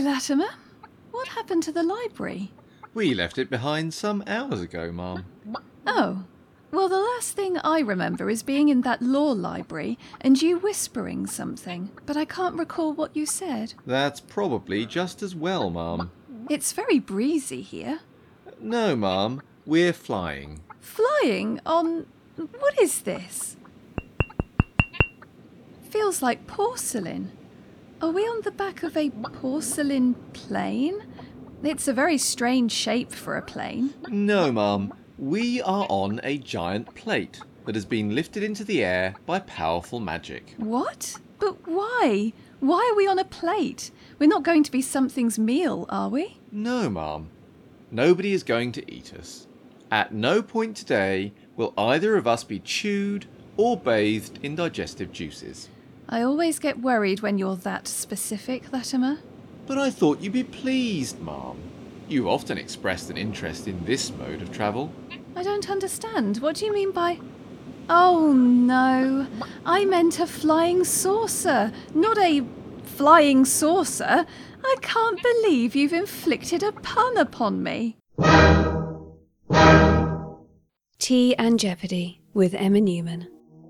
Latimer. What happened to the library? We left it behind some hours ago, Ma'am. Oh, well, the last thing I remember is being in that law library and you whispering something, but I can't recall what you said. That's probably just as well, Ma'am. It's very breezy here. No, Ma'am. We're flying. Flying on... what is this? Feels like porcelain. Are we on the back of a porcelain plane? It's a very strange shape for a plane. No, Ma'am. We are on a giant plate that has been lifted into the air by powerful magic. What? But why? Why are we on a plate? We're not going to be something's meal, are we? No, Ma'am. Nobody is going to eat us. At no point today will either of us be chewed or bathed in digestive juices. I always get worried when you're that specific, Latimer. But I thought you'd be pleased, Ma'am. You often expressed an interest in this mode of travel. I don't understand. What do you mean by... Oh, no. I meant a flying saucer, not a flying saucer. I can't believe you've inflicted a pun upon me. Tea and Jeopardy with Emma Newman.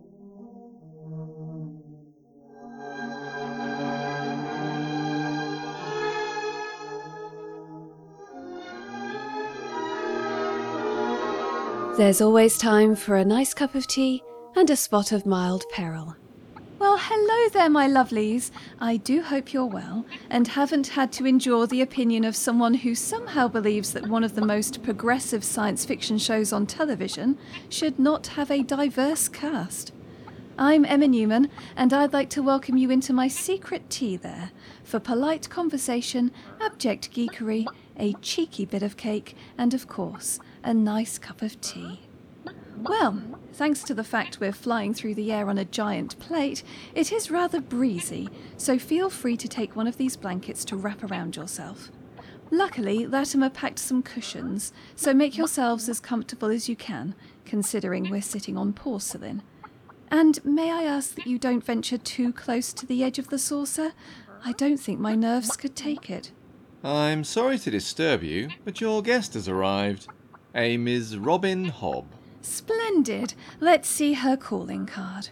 There's always time for a nice cup of tea and a spot of mild peril. Well, hello there, my lovelies. I do hope you're well and haven't had to endure the opinion of someone who somehow believes that one of the most progressive science fiction shows on television should not have a diverse cast. I'm Emma Newman, and I'd like to welcome you into my secret tea there for polite conversation, abject geekery, a cheeky bit of cake, and of course, a nice cup of tea. Well, thanks to the fact we're flying through the air on a giant plate, it is rather breezy, so feel free to take one of these blankets to wrap around yourself. Luckily, Latimer packed some cushions, so make yourselves as comfortable as you can, considering we're sitting on porcelain. And may I ask that you don't venture too close to the edge of the saucer? I don't think my nerves could take it. I'm sorry to disturb you, but your guest has arrived. A Ms. Robin Hobb. Splendid. Let's see her calling card.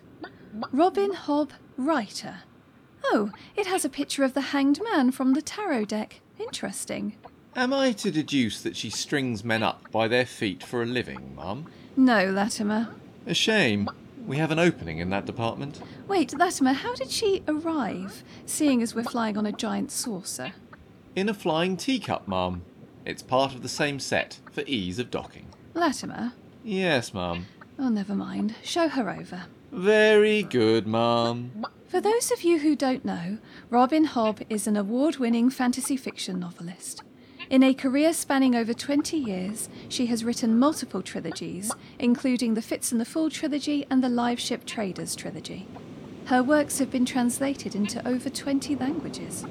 Robin Hobb, writer. Oh, it has a picture of the hanged man from the tarot deck. Interesting. Am I to deduce that she strings men up by their feet for a living, Mum? No, Latimer. A shame. We have an opening in that department. Wait, Latimer, how did she arrive, seeing as we're flying on a giant saucer? In a flying teacup, Mum. It's part of the same set, for ease of docking. Latimer? Yes, Mum. Oh, never mind. Show her over. Very good, Mum. For those of you who don't know, Robin Hobb is an award-winning fantasy fiction novelist. In a career spanning over 20 years, she has written multiple trilogies, including the Fitz and the Fool trilogy and the Live Ship Traders trilogy. Her works have been translated into over 20 languages.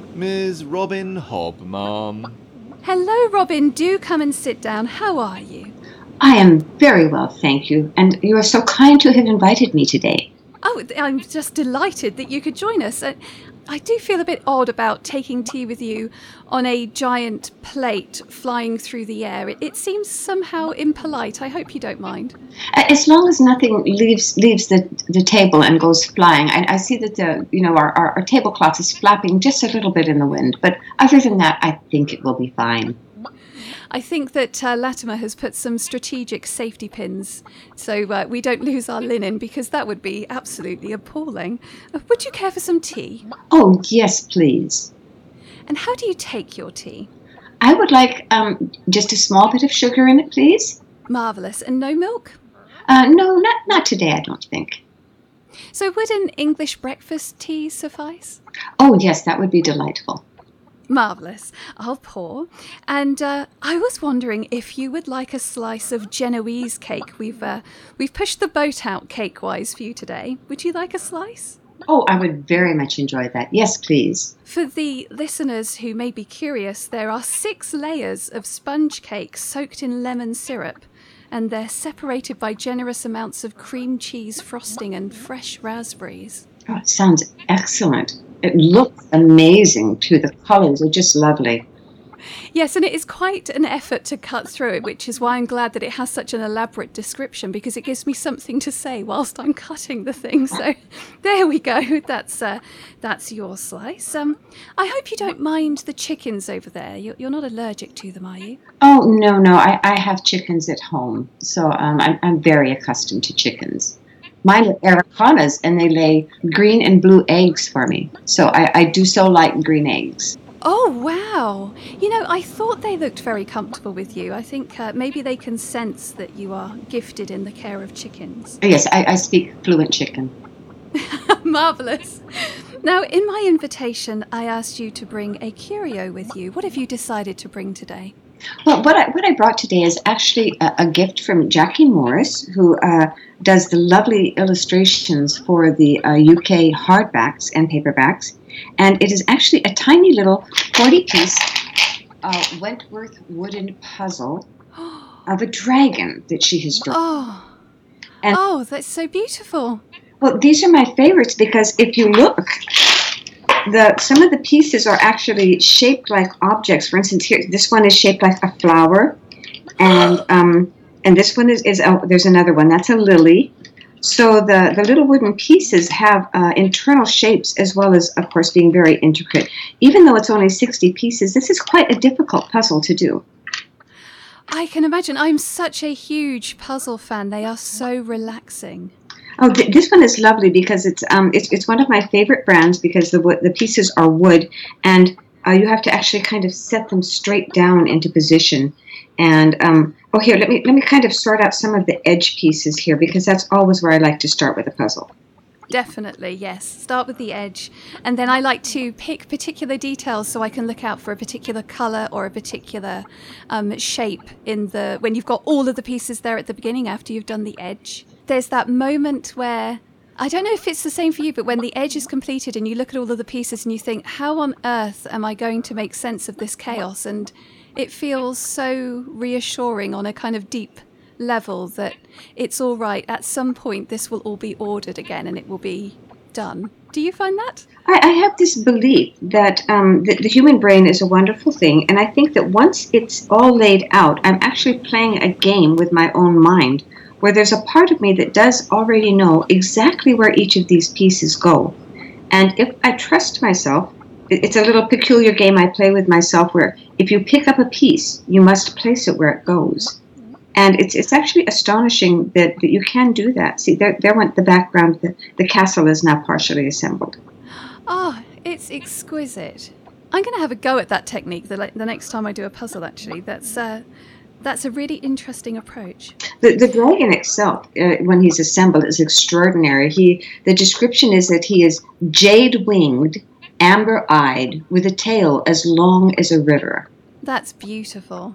Ms. Robin Hobb, Mum. Hello, Robin. Do come and sit down. How are you? I am very well, thank you, and you are so kind to have invited me today. Oh, I'm just delighted that you could join us. I do feel a bit odd about taking tea with you on a giant plate flying through the air. It seems somehow impolite. I hope you don't mind. As long as nothing leaves the table and goes flying. I see that our tablecloth is flapping just a little bit in the wind, but other than that, I think it will be fine. I think that Latimer has put some strategic safety pins so we don't lose our linen, because that would be absolutely appalling. Would you care for some tea? Oh, yes, please. And how do you take your tea? I would like just a small bit of sugar in it, please. Marvellous. And no milk? No, not today, I don't think. So would an English breakfast tea suffice? Oh, yes, that would be delightful. Marvellous. I'll pour. And I was wondering if you would like a slice of Genoese cake. We've pushed the boat out cake-wise for you today. Would you like a slice? Oh, I would very much enjoy that. Yes, please. For the listeners who may be curious, there are 6 layers of sponge cake soaked in lemon syrup, and they're separated by generous amounts of cream cheese frosting and fresh raspberries. Oh, it sounds excellent. It looks amazing too. The colors are just lovely. Yes, and it is quite an effort to cut through it, which is why I'm glad that it has such an elaborate description, because it gives me something to say whilst I'm cutting the thing. So there we go. That's your slice. I hope you don't mind the chickens over there. You're not allergic to them, are you? Oh, no. I have chickens at home, so I'm very accustomed to chickens. Mine are Aracanas, and they lay green and blue eggs for me. So I do so like green eggs. Oh, wow. I thought they looked very comfortable with you. I think maybe they can sense that you are gifted in the care of chickens. Yes, I speak fluent chicken. Marvellous. Now, in my invitation, I asked you to bring a curio with you. What have you decided to bring today? Well, what I brought today is actually a gift from Jackie Morris, who does the lovely illustrations for the UK hardbacks and paperbacks. And it is actually a tiny little 40-piece Wentworth wooden puzzle of a dragon that she has drawn. Oh, that's so beautiful. Well, these are my favorites because if you look, some of the pieces are actually shaped like objects. For instance, here, this one is shaped like a flower, and this one is there's another one that's a lily. So the little wooden pieces have internal shapes as well as, of course, being very intricate. Even though it's only 60 pieces, this is quite a difficult puzzle to do. I can imagine. I'm such a huge puzzle fan. They are so relaxing. Oh, this one is lovely because it's one of my favorite brands because the pieces are wood, and you have to actually kind of set them straight down into position. And here, let me kind of sort out some of the edge pieces here because that's always where I like to start with a puzzle. Definitely, yes. Start with the edge. And then I like to pick particular details so I can look out for a particular colour or a particular shape when you've got all of the pieces there at the beginning after you've done the edge. There's that moment where, I don't know if it's the same for you, but when the edge is completed and you look at all of the pieces and you think, how on earth am I going to make sense of this chaos? And it feels so reassuring on a kind of deep level that it's all right. At some point, this will all be ordered again and it will be done. Do you find that? I have this belief that the human brain is a wonderful thing, and I think that once it's all laid out, I'm actually playing a game with my own mind, where there's a part of me that does already know exactly where each of these pieces go. And if I trust myself, it's a little peculiar game I play with myself where if you pick up a piece, you must place it where it goes. And it's actually astonishing that you can do that. See, there went the background. The castle is now partially assembled. Oh, it's exquisite. I'm going to have a go at that technique the next time I do a puzzle, actually. That's a really interesting approach. The dragon itself, when he's assembled, is extraordinary. The description is that he is jade-winged, amber-eyed, with a tail as long as a river. That's beautiful.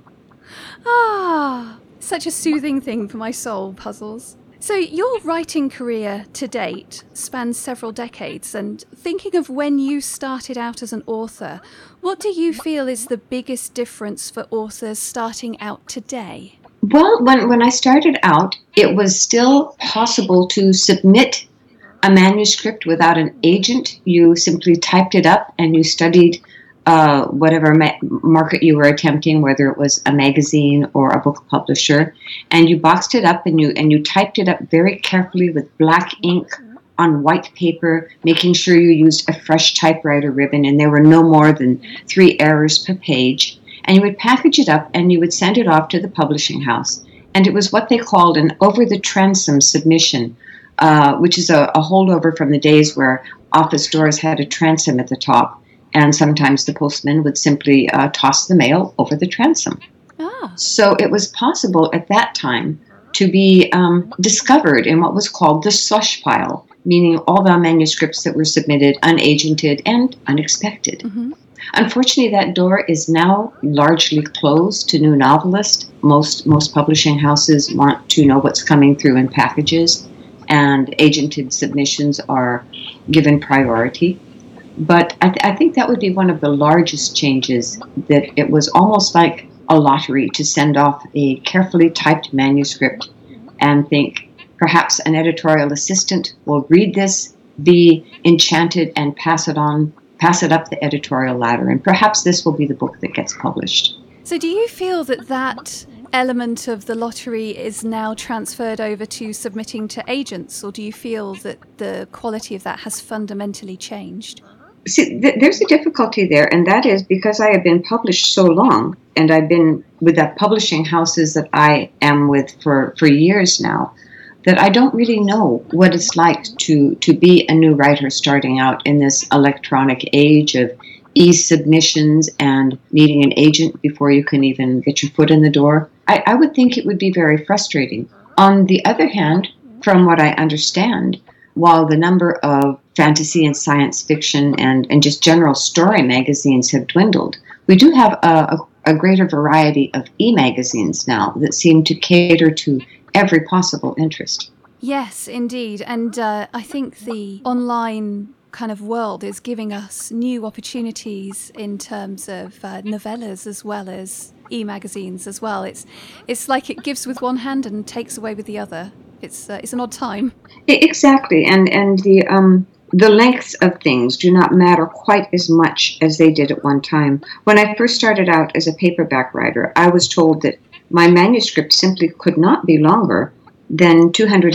Such a soothing thing for my soul, puzzles. So your writing career to date spans several decades, and thinking of when you started out as an author, what do you feel is the biggest difference for authors starting out today? Well, when I started out, it was still possible to submit a manuscript without an agent. You simply typed it up and you studied whatever market you were attempting, whether it was a magazine or a book publisher, and you boxed it up and you typed it up very carefully with black ink on white paper, making sure you used a fresh typewriter ribbon, and there were no more than 3 errors per page. And you would package it up and you would send it off to the publishing house. And it was what they called an over-the-transom submission, which is a holdover from the days where office doors had a transom at the top. And sometimes the postman would simply toss the mail over the transom. So it was possible at that time to be discovered in what was called the slush pile, meaning all the manuscripts that were submitted unagented and unexpected. Mm-hmm. Unfortunately, that door is now largely closed to new novelists. Most publishing houses want to know what's coming through in packages, and agented submissions are given priority. But I think that would be one of the largest changes, that it was almost like a lottery to send off a carefully typed manuscript and think perhaps an editorial assistant will read this be enchanted and pass it up the editorial ladder. And perhaps this will be the book that gets published. So do you feel that element of the lottery is now transferred over to submitting to agents, or do you feel that the quality of that has fundamentally changed? See, there's a difficulty there, and that is because I have been published so long, and I've been with the publishing houses that I am with for years now, that I don't really know what it's like to be a new writer starting out in this electronic age of e-submissions and needing an agent before you can even get your foot in the door. I would think it would be very frustrating. On the other hand, from what I understand, while the number of fantasy and science fiction and just general story magazines have dwindled, we do have a greater variety of e-magazines now that seem to cater to every possible interest. Yes, indeed. And I think the online kind of world is giving us new opportunities in terms of novellas as well as e-magazines as well. It's like it gives with one hand and takes away with the other. It's an odd time. Exactly, and the lengths of things do not matter quite as much as they did at one time. When I first started out as a paperback writer, I was told that my manuscript simply could not be longer than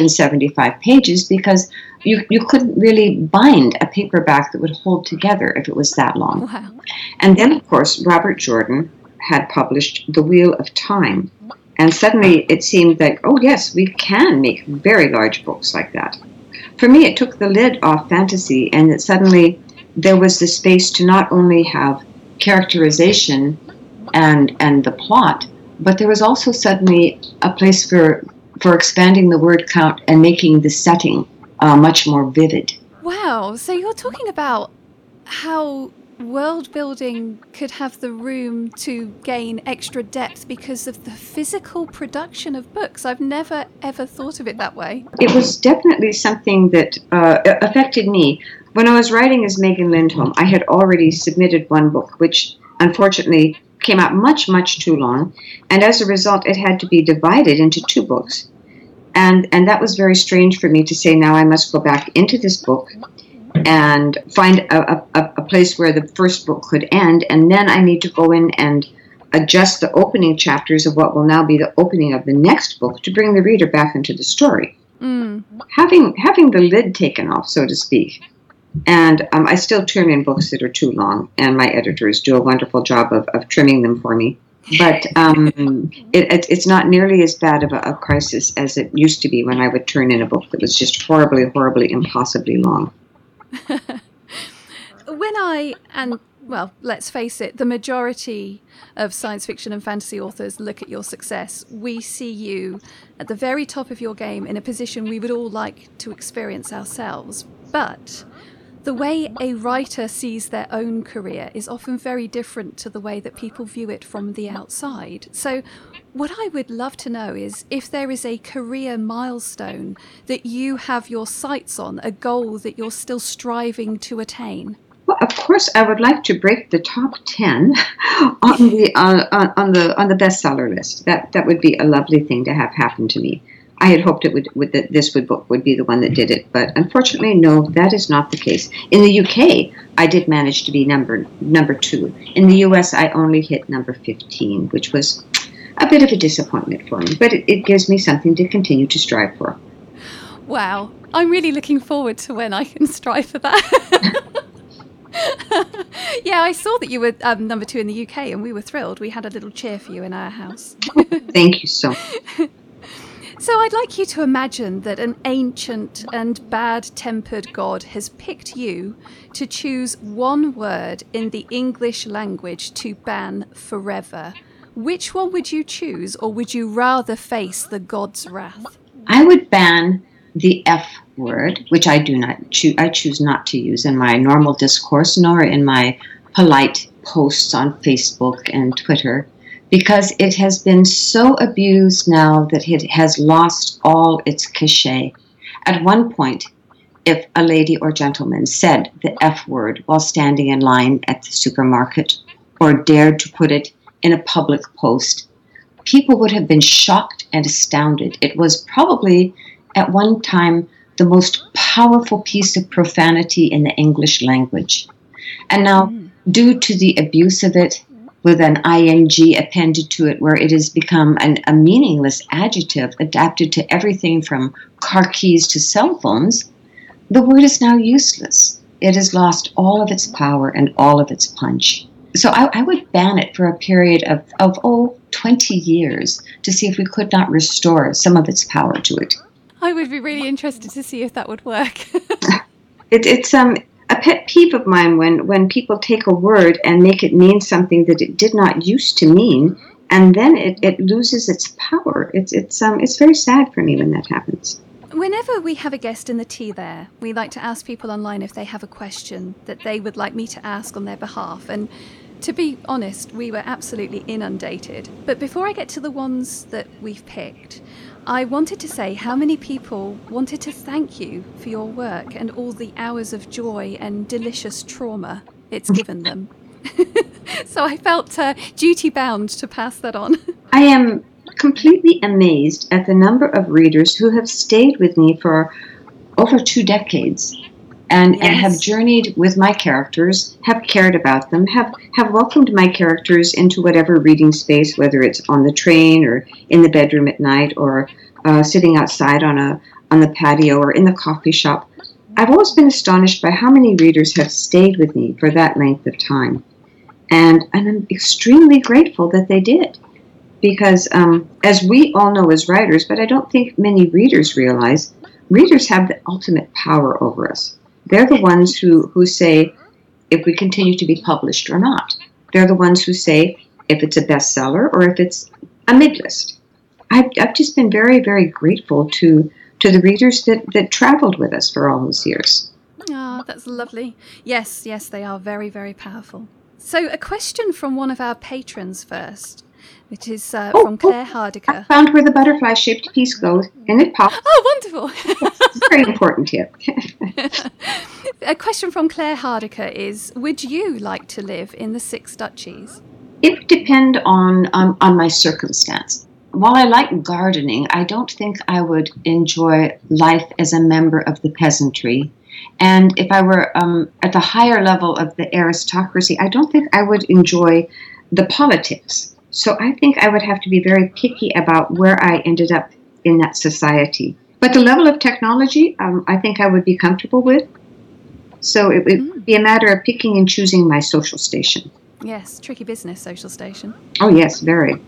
275 pages because you couldn't really bind a paperback that would hold together if it was that long. Wow. And then, of course, Robert Jordan had published The Wheel of Time. And suddenly it seemed like, oh yes, we can make very large books like that. For me, it took the lid off fantasy, and that suddenly there was the space to not only have characterization and the plot, but there was also suddenly a place for expanding the word count and making the setting much more vivid. Wow, so you're talking about how world building could have the room to gain extra depth because of the physical production of books. I've never ever thought of it that way. It was definitely something that affected me. When I was writing as Megan Lindholm, I had already submitted one book, which unfortunately came out much, much too long, and as a result it had to be divided into two books. And that was very strange for me to say, now I must go back into this book and find a place where the first book could end, and then I need to go in and adjust the opening chapters of what will now be the opening of the next book to bring the reader back into the story. Mm. Having the lid taken off, so to speak. And I still turn in books that are too long, and my editors do a wonderful job of trimming them for me. But it's not nearly as bad of a crisis as it used to be when I would turn in a book that was just horribly, horribly, impossibly long. Well, let's face it, the majority of science fiction and fantasy authors look at your success. We see you at the very top of your game in a position we would all like to experience ourselves. But the way a writer sees their own career is often very different to the way that people view it from the outside. So what I would love to know is if there is a career milestone that you have your sights on, a goal that you're still striving to attain. Well, of course, I would like to break the top 10 on the bestseller list. That would be a lovely thing to have happen to me. I had hoped this book would be the one that did it, but unfortunately, no, that is not the case. In the UK, I did manage to be number 2. In the US, I only hit number 15, which was a bit of a disappointment for me, but it gives me something to continue to strive for. Wow, I'm really looking forward to when I can strive for that. Yeah, I saw that you were number 2 in the UK, and we were thrilled. We had a little cheer for you in our house. Thank you so much. So I'd like you to imagine that an ancient and bad-tempered god has picked you to choose one word in the English language to ban forever. Which one would you choose, or would you rather face the god's wrath? I would ban the F word, which I choose not to use in my normal discourse, nor in my polite posts on Facebook and Twitter, because it has been so abused now that it has lost all its cachet. At one point, if a lady or gentleman said the F word while standing in line at the supermarket, or dared to put it in a public post, people would have been shocked and astounded. It was probably at one time the most powerful piece of profanity in the English language. And now, due to the abuse of it, with an ing appended to it, where it has become a meaningless adjective adapted to everything from car keys to cell phones, the word is now useless. It has lost all of its power and all of its punch. So I would ban it for a period of 20 years to see if we could not restore some of its power to it. I would be really interested to see if that would work. It's a pet peeve of mine when people take a word and make it mean something that it did not used to mean, and then it loses its power. It's very sad for me when that happens. Whenever we have a guest in the Tea There, we like to ask people online if they have a question that they would like me to ask on their behalf. And to be honest, we were absolutely inundated. But before I get to the ones that we've picked, I wanted to say how many people wanted to thank you for your work and all the hours of joy and delicious trauma it's given them. So I felt duty bound to pass that on. I am completely amazed at the number of readers who have stayed with me for over 2 decades and have journeyed with my characters, have cared about them, have welcomed my characters into whatever reading space, whether it's on the train or in the bedroom at night or sitting outside on the patio or in the coffee shop. I've always been astonished by how many readers have stayed with me for that length of time. And I'm extremely grateful that they did. Because as we all know as writers, but I don't think many readers realize, readers have the ultimate power over us. They're the ones who say if we continue to be published or not. They're the ones who say if it's a bestseller or if it's a mid-list. I've just been very, very grateful to the readers that traveled with us for all those years. Ah, that's lovely. Yes, they are very, very powerful. So a question from one of our patrons first, which is from Claire Hardiker. I found where the butterfly-shaped piece goes, and it pops. Oh, wonderful. It's a very important tip. A question from Claire Hardiker is, would you like to live in the Six Duchies? It would depend on my circumstance. While I like gardening, I don't think I would enjoy life as a member of the peasantry. And if I were at the higher level of the aristocracy, I don't think I would enjoy the politics. So I think I would have to be very picky about where I ended up in that society. But the level of technology, I think I would be comfortable with. So it would be a matter of picking and choosing my social station. Yes, tricky business, social station. Oh, yes, very.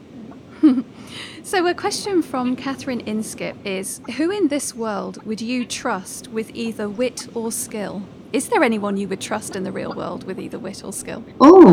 So a question from Catherine Inskip is, who in this world would you trust with either wit or skill? Is there anyone you would trust in the real world with either wit or skill?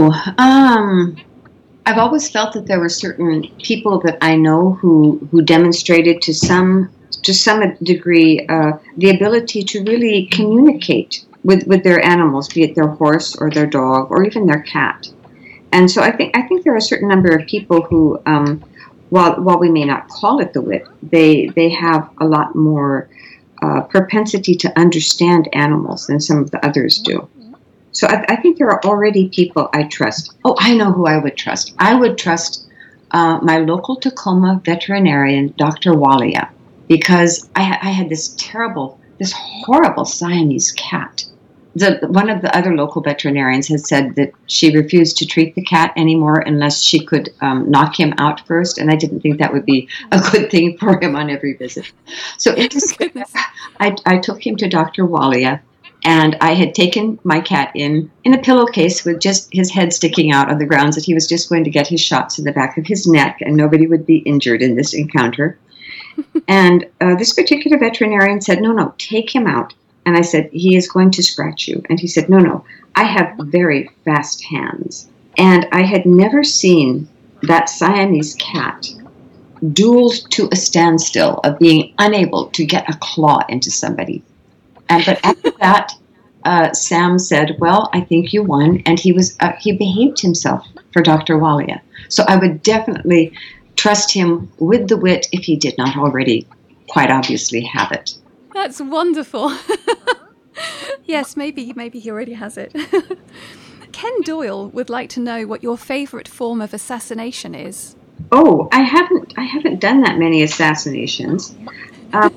I've always felt that there were certain people that I know who demonstrated to some degree the ability to really communicate with their animals, be it their horse or their dog or even their cat. And so I think there are a certain number of people who, while we may not call it the wit, they have a lot more propensity to understand animals than some of the others do. So I think there are already people I trust. Oh, I know who I would trust. I would trust my local Tacoma veterinarian, Dr. Walia, because I had this horrible Siamese cat. One of the other local veterinarians had said that she refused to treat the cat anymore unless she could knock him out first, and I didn't think that would be a good thing for him on every visit. So I took him to Dr. Walia, and I had taken my cat in a pillowcase with just his head sticking out on the grounds that he was just going to get his shots in the back of his neck, and nobody would be injured in this encounter. And this particular veterinarian said, no, take him out. And I said, he is going to scratch you. And he said, no, I have very fast hands. And I had never seen that Siamese cat dueled to a standstill of being unable to get a claw into somebody. But after that, Sam said, well, I think you won. And he behaved himself for Dr. Walia. So I would definitely trust him with the wit if he did not already quite obviously have it. That's wonderful. Yes, maybe he already has it. Ken Doyle would like to know what your favourite form of assassination is. Oh, I haven't done that many assassinations.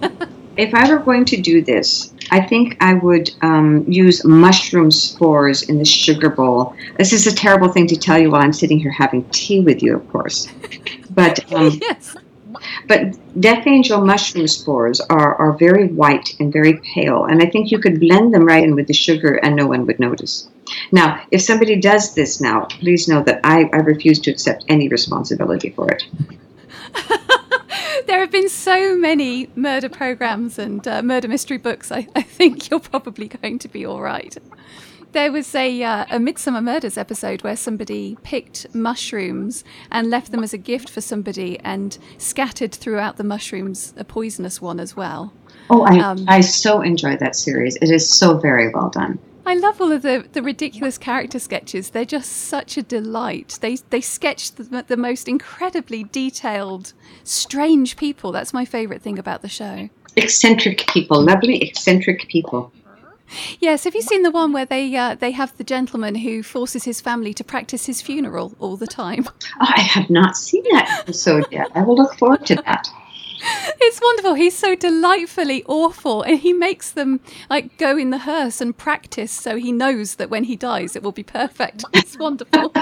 If I were going to do this, I think I would use mushroom spores in the sugar bowl. This is a terrible thing to tell you while I'm sitting here having tea with you, of course. But Yes. but Death Angel mushroom spores are very white and very pale, and I think you could blend them right in with the sugar and no one would notice. Now, if somebody does this now, please know that I refuse to accept any responsibility for it. There have been so many murder programs and murder mystery books. I think you're probably going to be all right. There was a Midsummer Murders episode where somebody picked mushrooms and left them as a gift for somebody and scattered throughout the mushrooms a poisonous one as well. Oh, I so enjoy that series. It is so very well done. I love all of the ridiculous character sketches. They're just such a delight. They sketch the most incredibly detailed, strange people. That's my favourite thing about the show. Eccentric people, lovely eccentric people. Yes, have you seen the one where they have the gentleman who forces his family to practice his funeral all the time? Oh, I have not seen that episode yet. I will look forward to that. It's wonderful. He's so delightfully awful, and he makes them like go in the hearse and practice so he knows that when he dies it will be perfect. It's wonderful.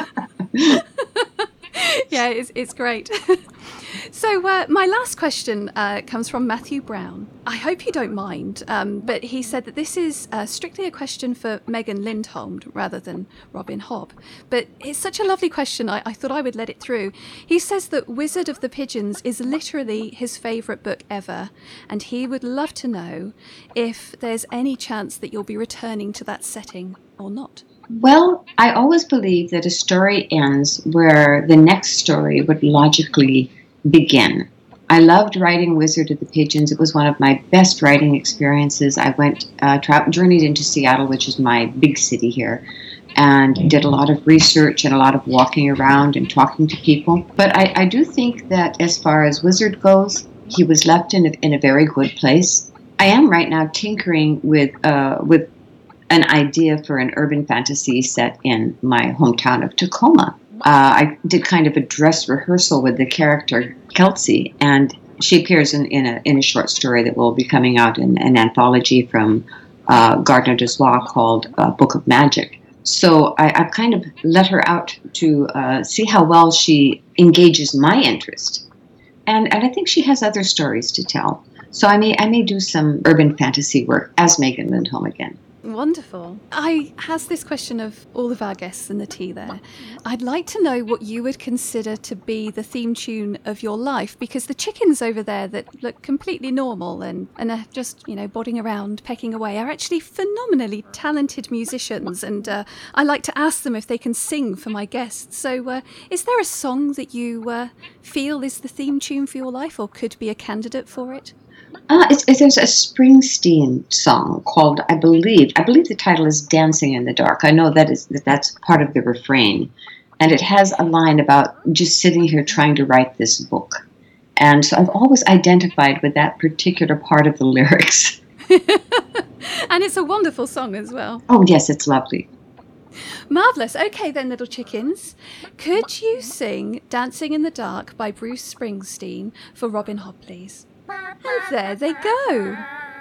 Yeah, it's great. So my last question comes from Matthew Brown. I hope you don't mind, but he said that this is strictly a question for Megan Lindholm rather than Robin Hobb. But it's such a lovely question, I thought I would let it through. He says that Wizard of the Pigeons is literally his favourite book ever, and he would love to know if there's any chance that you'll be returning to that setting or not. Well, I always believe that a story ends where the next story would logically begin. I loved writing Wizard of the Pigeons. It was one of my best writing experiences. I went, journeyed into Seattle, which is my big city here, and did a lot of research and a lot of walking around and talking to people. But I do think that as far as Wizard goes, he was left in a very good place. I am right now tinkering with an idea for an urban fantasy set in my hometown of Tacoma. I did kind of a dress rehearsal with the character Kelsey, and she appears in a short story that will be coming out in an anthology from Gardner Dozois called Book of Magic. So I've kind of let her out to see how well she engages my interest, and I think she has other stories to tell. So I may do some urban fantasy work as Megan Lindholm again. Wonderful. I asked this question of all of our guests in the tea there. I'd like to know what you would consider to be the theme tune of your life, because the chickens over there that look completely normal and are just, bodding around, pecking away, are actually phenomenally talented musicians, and I like to ask them if they can sing for my guests. So is there a song that you feel is the theme tune for your life or could be a candidate for it? There's a Springsteen song called, I believe the title is Dancing in the Dark. I know that's part of the refrain. And it has a line about just sitting here trying to write this book. And so I've always identified with that particular part of the lyrics. And it's a wonderful song as well. Oh, yes, it's lovely. Marvellous. Okay then, little chickens. Could you sing Dancing in the Dark by Bruce Springsteen for Robin Hobb, please? And there they go.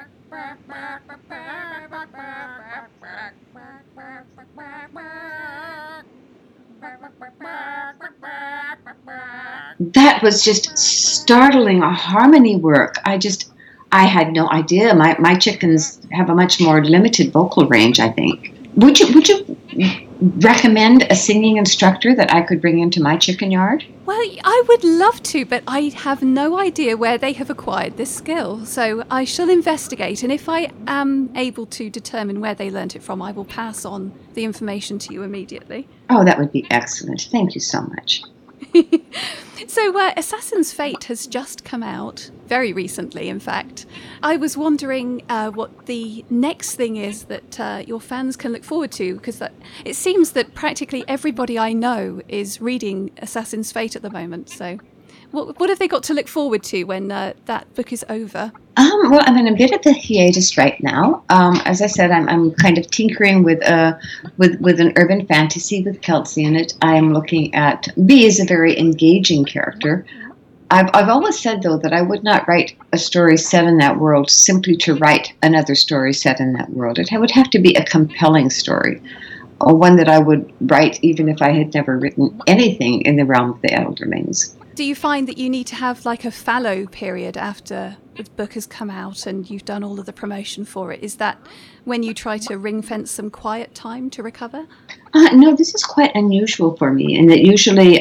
That was just startling harmony work. I had no idea. My chickens have a much more limited vocal range, I think. Would you recommend a singing instructor that I could bring into my chicken yard? Well, I would love to, but I have no idea where they have acquired this skill. So I shall investigate, and if I am able to determine where they learnt it from, I will pass on the information to you immediately. Oh, that would be excellent. Thank you so much. So Assassin's Fate has just come out, very recently in fact. I was wondering what the next thing is that your fans can look forward to, because it seems that practically everybody I know is reading Assassin's Fate at the moment. So what have they got to look forward to when that book is over? Well, I'm in a bit of a hiatus right now. As I said, I'm kind of tinkering with an urban fantasy with Kelsey in it. I'm looking at Bee is a very engaging character. I've always said, though, that I would not write a story set in that world simply to write another story set in that world. It would have to be a compelling story, or one that I would write even if I had never written anything in the realm of the Elderlings. Do you find that you need to have like a fallow period after the book has come out and you've done all of the promotion for it? Is that when you try to ring fence some quiet time to recover? No, this is quite unusual for me, in that usually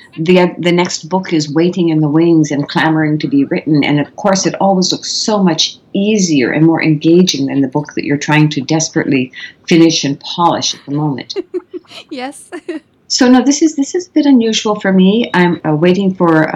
the next book is waiting in the wings and clamoring to be written, and of course it always looks so much easier and more engaging than the book that you're trying to desperately finish and polish at the moment. Yes. So no, this is a bit unusual for me. I'm waiting for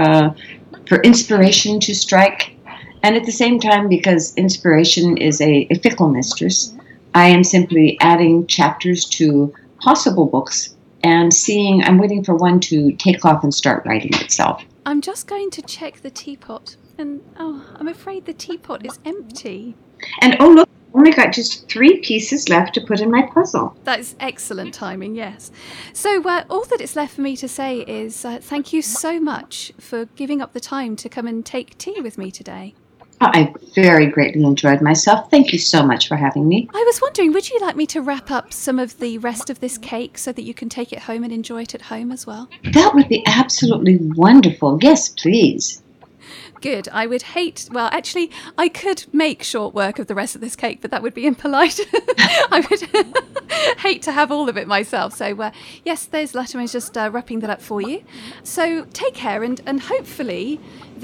inspiration to strike, and at the same time, because inspiration is a fickle mistress, I am simply adding chapters to possible books and I'm waiting for one to take off and start writing itself. I'm just going to check the teapot, and I'm afraid the teapot is empty. And oh look, I've only got just 3 pieces left to put in my puzzle. That is excellent timing, yes. So all that is left for me to say is thank you so much for giving up the time to come and take tea with me today. I very greatly enjoyed myself. Thank you so much for having me. I was wondering, would you like me to wrap up some of the rest of this cake so that you can take it home and enjoy it at home as well? That would be absolutely wonderful. Yes, please. Good. I would hate... Well, actually, I could make short work of the rest of this cake, but that would be impolite. I would hate to have all of it myself. So, yes, there's Latimer is just wrapping that up for you. So take care, and hopefully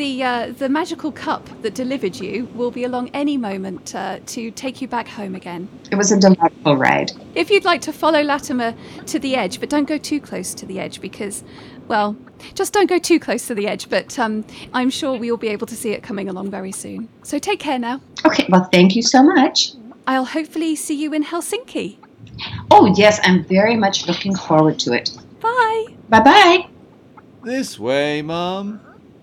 the magical cup that delivered you will be along any moment to take you back home again. It was a delightful ride. If you'd like to follow Latimer to the edge, but don't go too close to the edge because... Well, just don't go too close to the edge, but I'm sure we will be able to see it coming along very soon. So take care now. Okay, well, thank you so much. I'll hopefully see you in Helsinki. Oh, yes, I'm very much looking forward to it. Bye. Bye-bye. This way, Mum.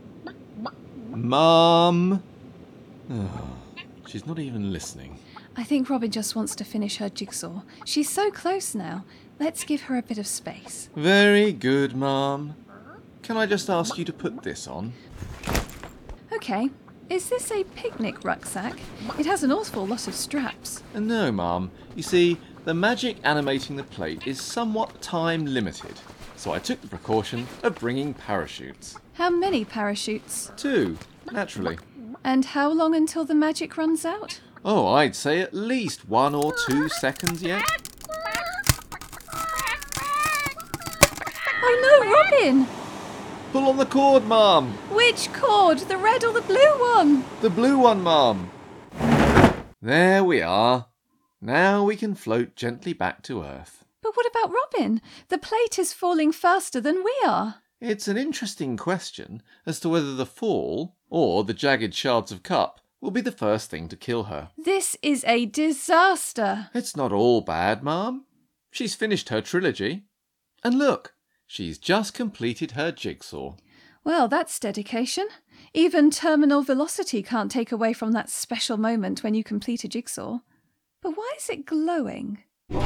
Mum. Oh, she's not even listening. I think Robin just wants to finish her jigsaw. She's so close now. Let's give her a bit of space. Very good, Mum. Can I just ask you to put this on? Okay. Is this a picnic rucksack? It has an awful lot of straps. No, Mum. You see, the magic animating the plate is somewhat time limited, so I took the precaution of bringing parachutes. How many parachutes? 2, naturally. And how long until the magic runs out? Oh, I'd say at least 1 or 2 seconds yet. Oh no, Robin! Pull on the cord, Mum! Which cord? The red or the blue one? The blue one, Mum! There we are. Now we can float gently back to Earth. But what about Robin? The plate is falling faster than we are. It's an interesting question as to whether the fall, or the jagged shards of cup, will be the first thing to kill her. This is a disaster. It's not all bad, Mum. She's finished her trilogy. And look, she's just completed her jigsaw. Well, that's dedication. Even terminal velocity can't take away from that special moment when you complete a jigsaw. But why is it glowing?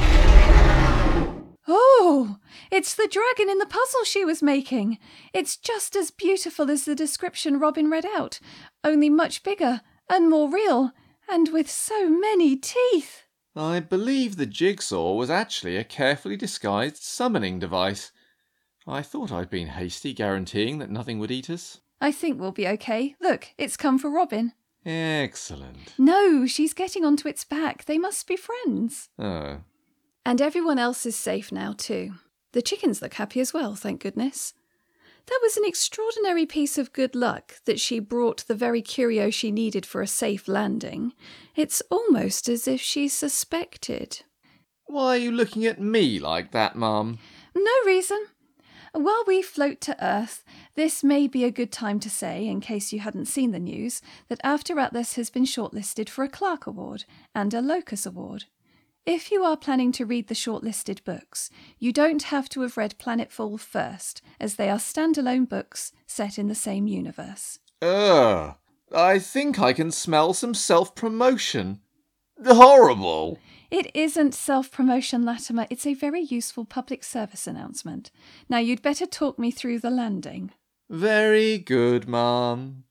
Oh, it's the dragon in the puzzle she was making. It's just as beautiful as the description Robin read out, only much bigger and more real, and with so many teeth. I believe the jigsaw was actually a carefully disguised summoning device. I thought I'd been hasty guaranteeing that nothing would eat us. I think we'll be okay. Look, it's come for Robin. Excellent. No, she's getting onto its back. They must be friends. Oh. And everyone else is safe now too. The chickens look happy as well, thank goodness. That was an extraordinary piece of good luck that she brought the very curio she needed for a safe landing. It's almost as if she suspected. Why are you looking at me like that, Mum? No reason. While we float to Earth, this may be a good time to say, in case you hadn't seen the news, that After Atlas has been shortlisted for a Clark Award and a Locus Award. If you are planning to read the shortlisted books, you don't have to have read Planetfall first, as they are standalone books set in the same universe. Ugh, I think I can smell some self-promotion. Horrible! It isn't self-promotion, Latimer. It's a very useful public service announcement. Now you'd better talk me through the landing. Very good, Mum.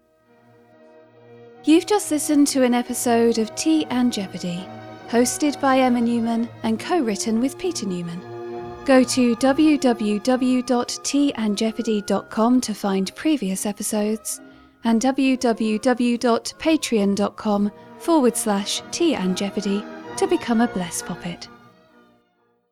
You've just listened to an episode of Tea and Jeopardy, hosted by Emma Newman and co-written with Peter Newman. Go to www.teaandjeopardy.com to find previous episodes and www.patreon.com/Tea and Jeopardy to become a Bless Poppet.